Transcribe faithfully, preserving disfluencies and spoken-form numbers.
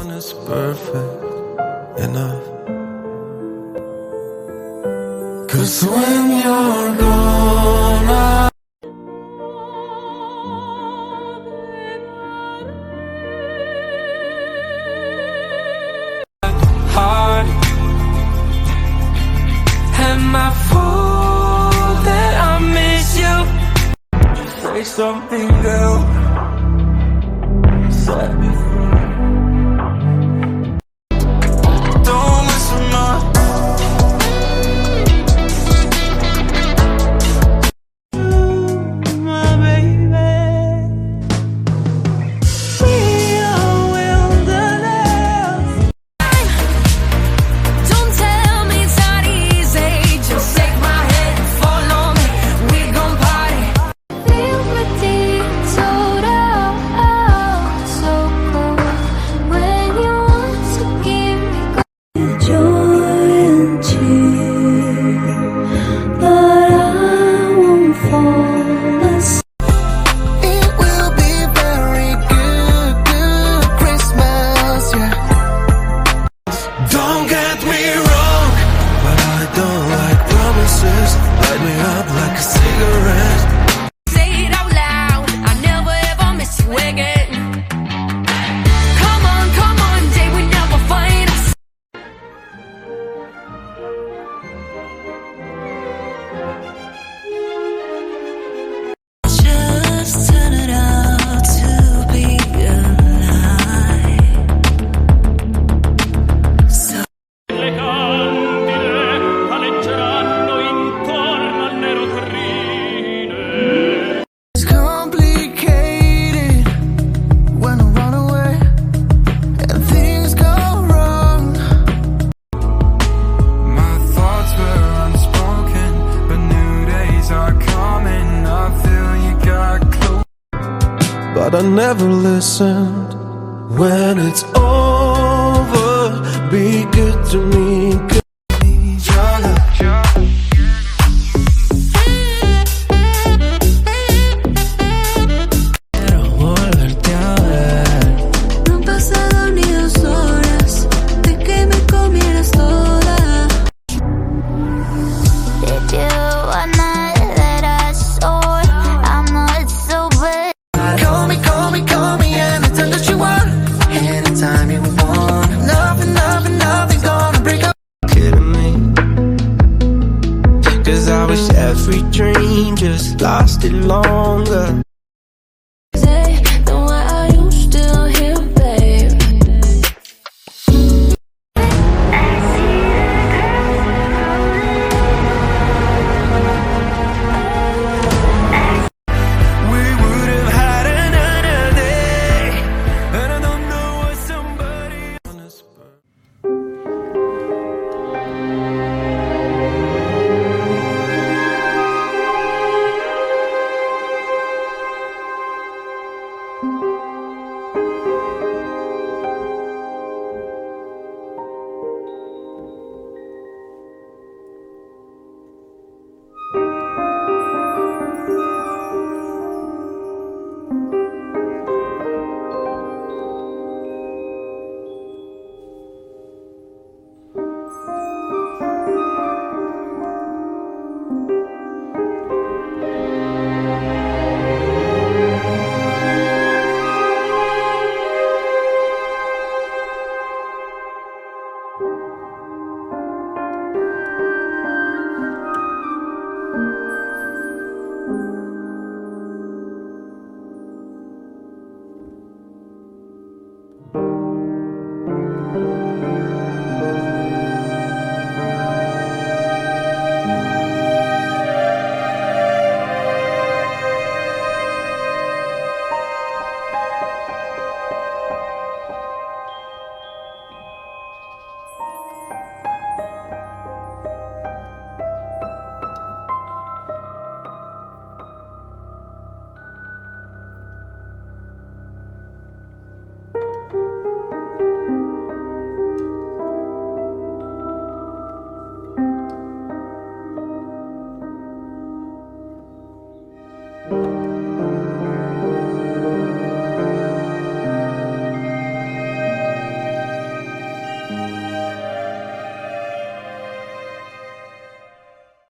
one is perfect enough. 'Cause when you're gone, I heart. Am I fool that I miss you? Say something, girl. Set me free. Don't listen up. My baby, we are wilderness. Don't tell me it's not easy. Just take my hand, follow me. We gon' party. Feel my deep soda, so cold. When you want to give me joy and cheer, but I won't fall asleep. It will be very good, good Christmas, yeah. Don't get me wrong, but I don't like promises. Light me up like a cigarette. Say it out loud. I never ever miss you again. Come on, come on, day we never find us. Just turn it out to be alive. So Le candide aleggeranno intorno al nero terrine. It's complicated when I run away and things go wrong. My thoughts were unspoken, but new days are coming. I feel you got close, but I never listened. When it's over, be good to me. Good to me. Your love, your love. Quiero volverte a ver. no han pasado ni dos horas de que me comieras toda. Did you wanna that I saw? I'm not so bad. Call me, call me, call me anytime that you want. Anytime you want. Nothing, nothing, nothing's gonna break up. Kidding me? 'Cause I wish every dream just lasted longer.